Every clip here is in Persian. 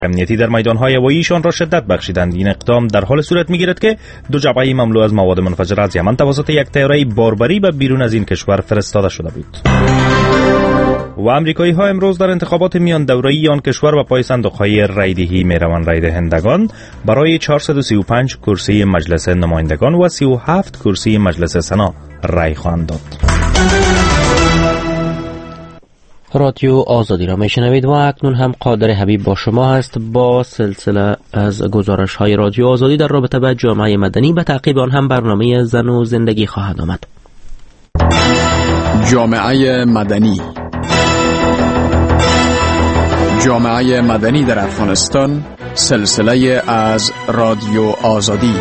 امنیتی در میدان‌های هواییشان را شدت بخشیدند. این اقدام در حال صورت می‌گیرد که دو جعبه مملو از مواد منفجره از یمن توسط یک طیاره باربری به بیرون از این کشور فرستاده شده بود. و امریکایی‌ها امروز در انتخابات میان دوره‌ای آن کشور و پای صندوق‌های رای‌دهی می‌روند. رای دهندگان برای 435 کرسی مجلس نمایندگان و 37 کرسی مجلس سنا رای خواهند داد. رادیو آزادی را میشنوید و اکنون هم قادر حبیب با شما هست با سلسله از گزارش‌های رادیو آزادی در رابطه با جامعه مدنی. به تعقیب آن هم برنامه زن و زندگی خواهد آمد. جامعه مدنی. جامعه مدنی در افغانستان، سلسله از رادیو آزادی.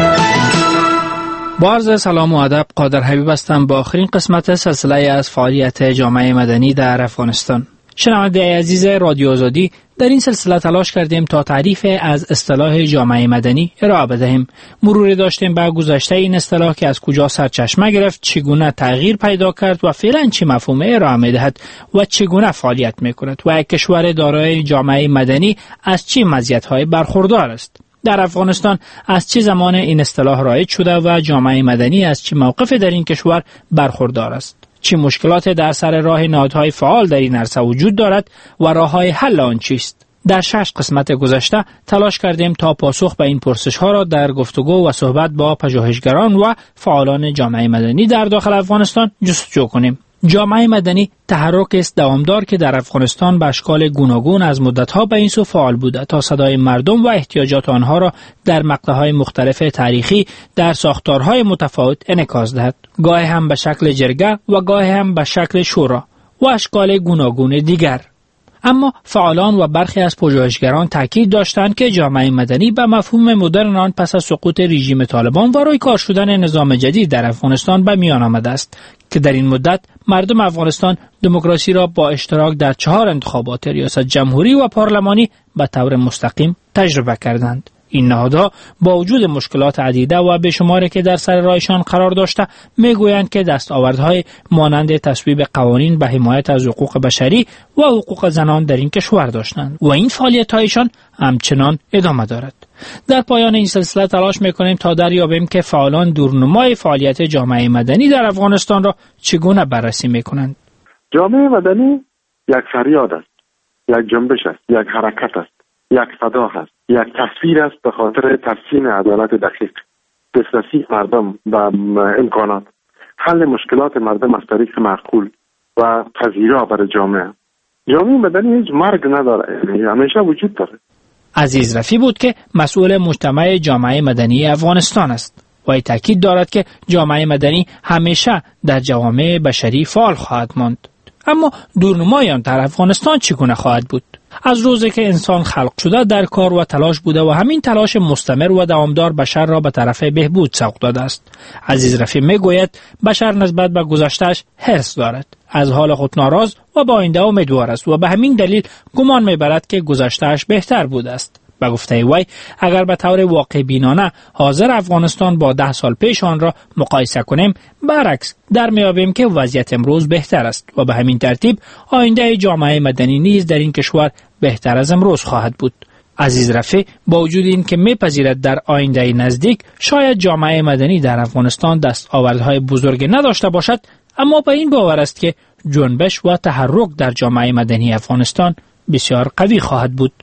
با عرض سلام و ادب، قادر حبیب هستم با آخرین قسمت سلسله از فعالیت جامعه مدنی در افغانستان. شنونده عزیز رادیو آزادی، در این سلسله تلاش کردیم تا تعریف از اصطلاح جامعه مدنی ارائه بدهیم. مروری داشتیم به گذشته این اصطلاح که از کجا سرچشمه گرفت، چگونه تغییر پیدا کرد و فعلا چه مفهوم ارائه می‌دهد و چگونه فعالیت می‌کند و یک کشور دارای جامعه مدنی از چه مزیت‌های برخوردار است. در افغانستان از چه زمان این اصطلاح رایج شده و جامعه مدنی از چه موقف در این کشور برخوردار است؟ چه مشکلات در سر راه نهادهای فعال در این عرصه وجود دارد و راه‌های حل آن چیست؟ در 6 قسمت گذشته تلاش کردیم تا پاسخ به این پرسش‌ها را در گفتگو و صحبت با پژوهشگران و فعالان جامعه مدنی در داخل افغانستان جستجو کنیم. جامعه مدنی تحرک است دوامدار که در افغانستان به اشکال گوناگون از مدت‌ها به این سو فعال بوده تا صدای مردم و احتیاجات آنها را در مقطع‌های مختلف تاریخی در ساختارهای متفاوت انعکاس دهد، گاهی هم به شکل جرگه و گاهی هم به شکل شورا و اشکال گوناگون دیگر. اما فعالان و برخی از پژوهشگران تاکید داشتند که جامعه مدنی به مفهوم مدرن آن پس از سقوط رژیم طالبان و روی کار شدن نظام جدید در افغانستان به میان آمده است که در این مدت مردم افغانستان دموکراسی را با اشتراک در 4 انتخابات ریاست جمهوری و پارلمانی به طور مستقیم تجربه کردند. این نهادها با وجود مشکلات عدیده و بیشماری که در سر راهشان قرار داشته میگویند که دستاوردهای مانند تصویب قوانین به حمایت از حقوق بشری و حقوق زنان در این کشور داشتند و این فعالیت‌هایشان همچنان ادامه دارد. در پایان این سلسله تلاش میکنیم تا دریابیم که فعالان دورنمای فعالیت جامعه مدنی در افغانستان را چگونه بررسی میکنند. جامعه مدنی یک فریاد است، یک جنبش است، یک حرکت است، یک صدا است، یک تصویر است به خاطر ترسیم عدالت دقیق، دسترسی مردم به امکانات، حل مشکلات مردم از طریق معقول و پذیرا برای جامعه. جامعه مدنی هیچ مرگ نداره، همیشه وجود داره. عزیز رفی بود که مسئول مجتمع جامعه مدنی افغانستان است و تاکید دارد که جامعه مدنی همیشه در جوامع بشری فعال خواهد ماند. اما دورنمای آن در افغانستان چگونه خواهد بود؟ از روزی که انسان خلق شده در کار و تلاش بوده و همین تلاش مستمر و دوامدار بشر را به طرف بهبود سوق داده است. عزیز رفی میگوید بشر نسبت به گذشته‌اش حرص دارد، از حال خود ناراض و به آینده امیدوار است و به همین دلیل گمان میبرد که گذشته‌اش بهتر بوده است. به گفته وی اگر به طور واقع بینانه حاضر افغانستان با 10 سال پیش آن را مقایسه کنیم، برعکس در میابیم که وضعیت امروز بهتر است و به همین ترتیب آینده جامعه مدنی نیز در این کشور بهتر از امروز خواهد بود. عزیز رفی با وجود این که میپذیرد در آینده نزدیک شاید جامعه مدنی در افغانستان دستاوردهای بزرگی نداشته باشد، اما به این باور است که جنبش و تحرک در جامعه مدنی افغانستان بسیار قوی خواهد بود.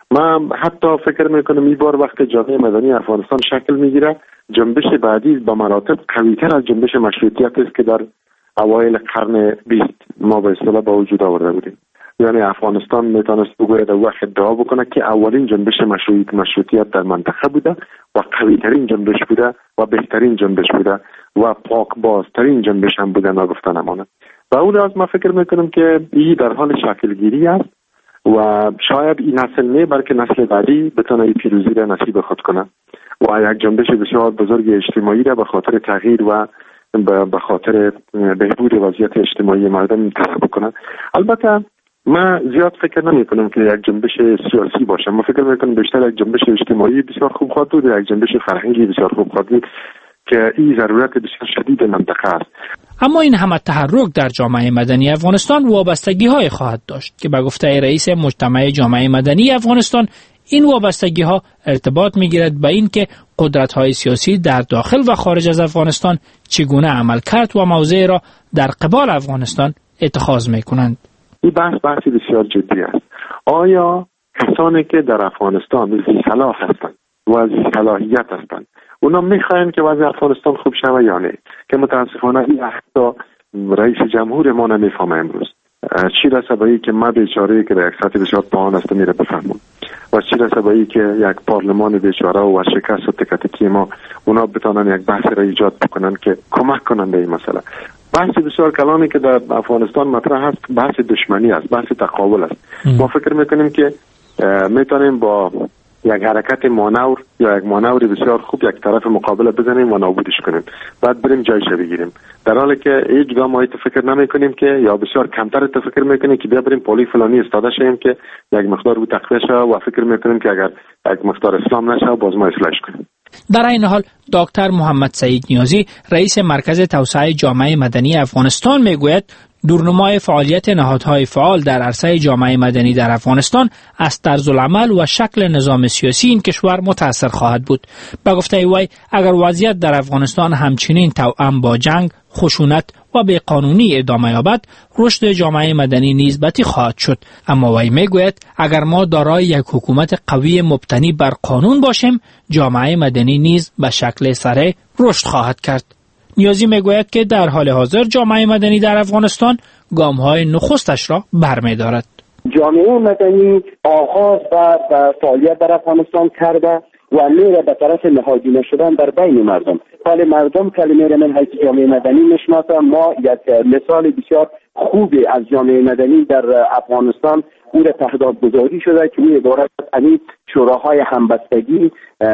من حتی فکر میکنم این بار وقت جامعه مدنی افغانستان شکل میگیره، جنبش بعدی با مراتب قوی‌تر از جنبش مشروطیت است که در اوایل قرن 20 ما به اصطلاح با وجود آورده بودیم. یعنی افغانستان میتونست بگوید و ادعا بکنه که اولین جنبش مشروطیت در منطقه بوده و قوی‌ترین جنبش بوده و بهترین جنبش بوده و پاک بازترین جنبش هم بوده، نگفته نماند. و اون از ما فکر میکنم که این در حال شکل گیری است و شاید این نسل نه بلکه نسل بعدی بتونه این پیروزی را نصیب خود کنه و یک جنبش بسیار بزرگ اجتماعی را به خاطر تغییر و به خاطر بهبود وضعیت اجتماعی مردم انتخاب کنه. البته من زیاد فکر نمی کنم که یک جنبش سیاسی باشه. من فکر می کنم بیشتر یک جنبش اجتماعی بسیار خوب خواهد بود، یک جنبش فرهنگی بسیار خوب خواهد بود که این ضرورت بسیار شدید منطقه است. اما این همه تحرک در جامعه مدنی افغانستان وابستگی‌های خواهد داشت که به گفته رئیس مجتمع جامعه مدنی افغانستان این وابستگی‌ها ارتباط می‌گیرد به این که قدرت‌های سیاسی در داخل و خارج از افغانستان چگونه عملکرد و موضع را در قبال افغانستان اتخاذ می‌کنند. این بحث بسیار جدی است. آیا کسانی که در افغانستان ذی صلاح هستند و ذی صلاحیت هستند اونا می‌خواهند که وضع افغانستان خوب شود یا نه؟ که متاسفانه این حتی رئیس جمهور ما نمی‌فهمه امروز. چی رسه به این که ما بیچاره که در یک سطح بسیار پایین است میره بفهمم و چی رسه به این که یک پارلمان بیچاره و شکست و تکتکی ما اونا بتونن یک بحث را ایجاد بکنن که کمک کنن به این مسئله. بحث بسیار کلامی که در افغانستان مطرح است بحث دشمنی است، بحث تقابل است. ما فکر میکنیم که میتونیم با یک حرکت مانور یا یک مانور بسیار خوب یک طرف مقابل بزنیم و نابودش کنیم، بعد بریم جایش بگیریم، در حالی که هیچ گاه ما فکر نمیکنیم که یا بسیار کمتر فکر میکنیم که بیا بریم پلی فلانی استاده شیم که یک مقدار رو تقویه شه و فکر میکنیم که اگر یک مقدار اسلام نشه باز ما اصلاحش کنیم. در این حال دکتر محمد سعید نیازی رئیس مرکز توسعه جامعه مدنی افغانستان میگوید دورنمای فعالیت نهادهای فعال در عرصه جامعه مدنی در افغانستان از طرز العمل و شکل نظام سیاسی این کشور متأثر خواهد بود. به گفته وی اگر وضعیت در افغانستان همچنین توأم با جنگ، خشونت و بیقانونی ادامه یابد، رشد جامعه مدنی نیز بطی خواهد شد. اما وی میگوید اگر ما دارای یک حکومت قوی مبتنی بر قانون باشیم، جامعه مدنی نیز به شکل سریع رشد خواهد کرد. نیازی میگوید که در حال حاضر جامعه مدنی در افغانستان گام‌های نخستش را برمی‌دارد. جامعه مدنی آغاز و فعالیت در افغانستان کرده و میره به طرف نهادینه شدن در بین مردم. حال مردم کلمه را من حیث جامعه مدنی میشناسم. ما یک مثال بسیار خوبی از جامعه مدنی در افغانستان او را تهدید گذاری شده که او عبارت از شوراهای همبستگی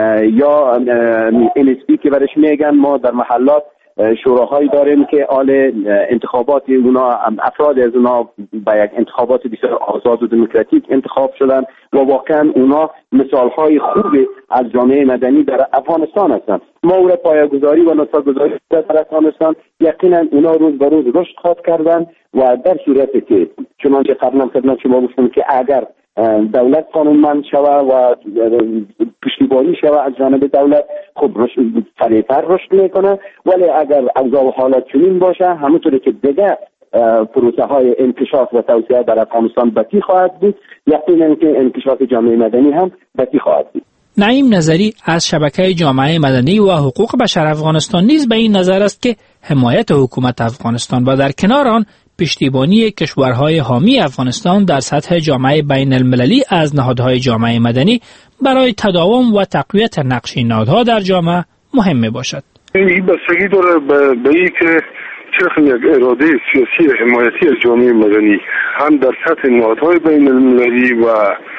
یا NSP که برش میگن. ما در محلات شوراهایی داریم که آل انتخابات اونا افراد از اونا با یک انتخابات بسیار آزاد و دموکراتیک انتخاب شدن و واقعا اونا مثالهای خوبی از جامعه مدنی در افغانستان هستند. ما او را پایه‌گذاری و نطفه‌گذاری در افغانستان یقینا اونا روز به روز رشد خواهد کردن و در صورتی که چنانچه قبلا خدمت شما گفتم که اگر دولت قانونمند شود و پشتیبانی شود از جانب دولت خب سریعتر رشد میکنه، ولی اگر اوضاع و حالات چنین باشه همونطوری که دیگه پروسه های انکشاف و توسعه در افغانستان بطی خواهد بود، یقینا که انکشاف جامعه مدنی هم بطی خواهد بود. نعیم نظری از شبکه جامعه مدنی و حقوق بشر افغانستان نیز به این نظر است که حمایت حکومت افغانستان و در کنار آن پشتیبانی کشورهای حامی افغانستان در سطح جامعه بین المللی از نهادهای جامعه مدنی برای تداوم و تقویت نقش این نهادها در جامعه مهم می باشد. این بستگی داره به این که چه یک اراده سیاسی حمایتی از جامعه مدنی هم در سطح نهادهای بین المللی و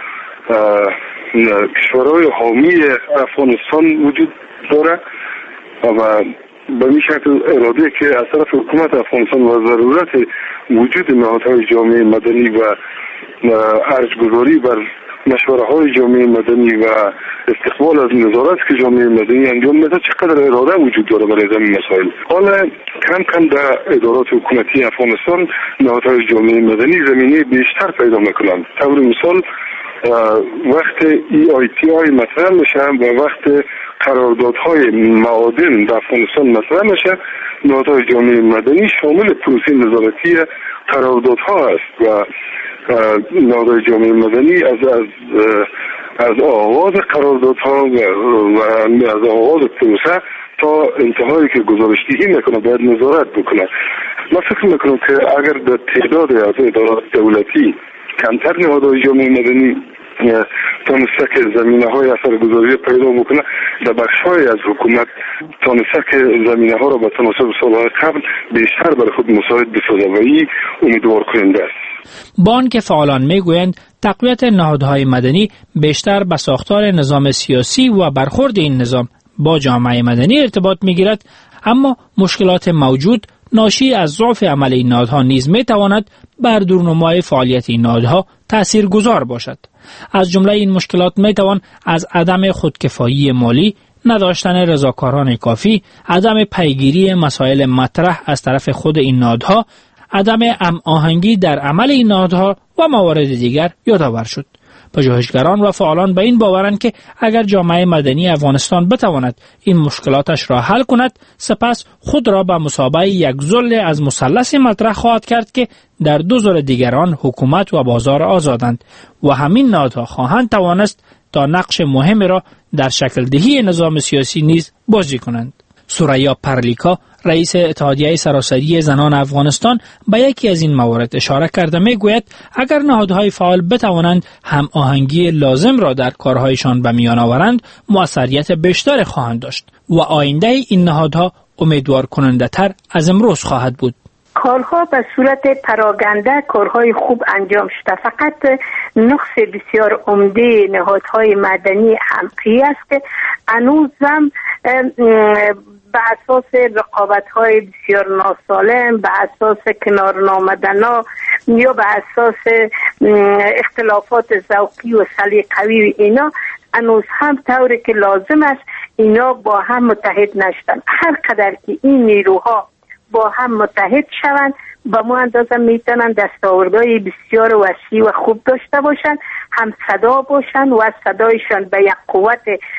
کشورهای حامی افغانستان وجود داره و به این شکل اراده که از طرف حکومت افغانستان و ضرورت وجود نهادهای جامعه مدنی و ارج‌گذاری بر مشوره‌های جامعه مدنی و استقبال از نظارت که جامعه مدنی انجام میده چقدر اراده وجود داره برای این مسائل. حالا کم کم در ادارات حکومتی افغانستان نهادهای جامعه مدنی زمینه بیشتر پیدا میکنند. طور مثال وقت EITI مطرح میشه و وقت قراردادهای معادن در افغانستان مطرح میشه، نهادهای جامعه مدنی شامل پروسه نظارتی قراردادها است و نهادهای جامعه مدنی از آغاز قراردادها و از آغاز پروسه تا انتهایی که گزارشدهی میکنه باید نظارت بکنه. من فکر میکنم که اگر در تعداد از ادارات دولتی کمتر نهادهای جامعه مدنی تانسته که زمینه های اثرگذاری پیدا بکنه، در بخش‌های از حکومت تانسته که زمینه ها را به تناسب سالهای قبل بیشتر برای خود مساعد بسازه و این امیدوار کننده است. با آنکه فعالان میگویند تقویت نهادهای مدنی بیشتر به ساختار نظام سیاسی و برخورد این نظام با جامعه مدنی ارتباط میگیرد، اما مشکلات موجود ناشی از ضعف عمل این نهادها نیز میتواند بر دورنمای فعالیت این نهادها تاثیرگذار باشد. از جمله این مشکلات میتوان از عدم خودکفایی مالی، نداشتن رضاکاران کافی، عدم پیگیری مسائل مطرح از طرف خود این نهادها، عدم هماهنگی در عمل این نهادها و موارد دیگر یادآور شد. پژوهشگران و فعالان به این باورند که اگر جامعه مدنی افغانستان بتواند این مشکلاتش را حل کند، سپس خود را به مثابه یک ذل از مثلث مطرح خواهد کرد که در دو ذل دیگران حکومت و بازار آزادند و همین نهادها خواهند توانست تا نقش مهم را در شکل دهی نظام سیاسی نیز بازی کنند. ثریا پرلیکا، رئیس اتحادیه سراسری زنان افغانستان، به یکی از این موارد اشاره کرده میگوید اگر نهادهای فعال بتوانند هم آهنگی لازم را در کارهایشان به میان آورند، موثریت بیشتر خواهند داشت و آینده این نهادها امیدوار کننده تر از امروز خواهد بود. کارها به صورت پراگنده کارهای خوب انجام شده، فقط نقص بسیار عمده نهادهای مدنی حمقی است که هنوزم به اساس رقابت‌های بسیار ناسالم، به اساس کنار نامدن‌ها یا به اساس اختلافات ذوقی و سلیقوی اینا هنوز هم طوری که لازم است اینا با هم متحد نشدن. هر قدر که این نیروها با هم متحد شوند به ما اندازه میتونن دستاوردهای بسیار وسیع و خوب داشته باشن، هم صدا باشن و صدایشان به یک قوت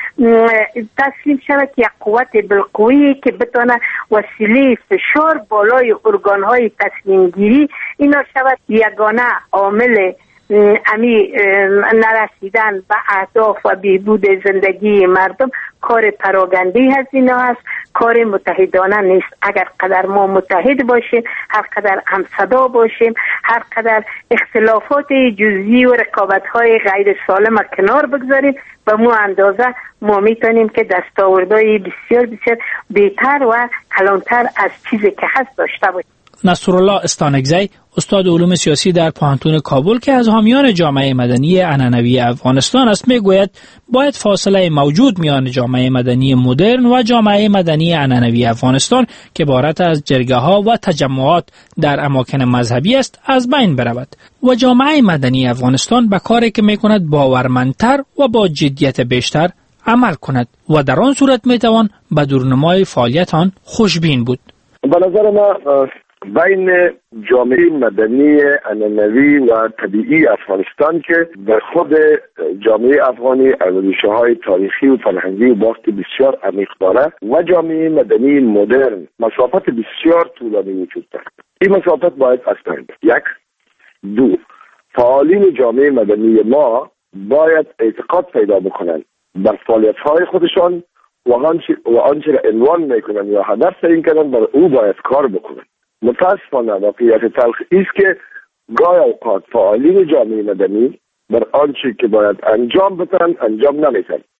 تسلیم شود، یک قوت بالقوی که بتونه وسیله فشار بالای ارگانهای تصمیم گیری اینا شود. یگانه عامل امی نرسیدن به اهداف و بهبود زندگی مردم کار پراگنده هزینه است، کار متحدانه نیست. اگر قدر ما متحد باشیم، هر قدر هم صدا باشیم، هر قدر اختلافات جزئی و رقابت‌های غیر سالم کنار بگذاریم، به مو اندازه ما میتونیم که دستاوردهای بسیار بسیار بهتر و کلانتر از چیزی که هست داشته باشیم. نصرالله استانکزی، استاد علوم سیاسی در پوهنتون کابل که از حامیان جامعه مدنی عنعنوی افغانستان است، میگوید باید فاصله موجود میان جامعه مدنی مدرن و جامعه مدنی عنعنوی افغانستان که عبارت از جرگه‌ها و تجمعات در اماکن مذهبی است از بین برود و جامعه مدنی افغانستان به کاری که میکند باورمندتر و با جدیت بیشتر عمل کند و در آن صورت میتوان به دورنمای فعالیت آن خوشبین بود. به نظر ما بین جامعه مدنی عنعنوی و طبیعی افغانستان که در خود جامعه افغانی ارزش‌های تاریخی و فرهنگی و باست بسیار عمیق داره و جامعه مدنی مدرن مسافت بسیار طولانی وجود دارد. این مسافت باید از بین برود. یک، دو، فعالین جامعه مدنی ما باید اعتقاد پیدا بکنند بر فعالیت‌های خودشان و آنچه را عنوان میکنن یا هدف تعیین کردن بر او باید کار بکنن. متاسفانه واقعیت تلخ است که گاهی اوقات فعالین جامعه مدنی بر آنچه که باید انجام بدن انجام نمیدن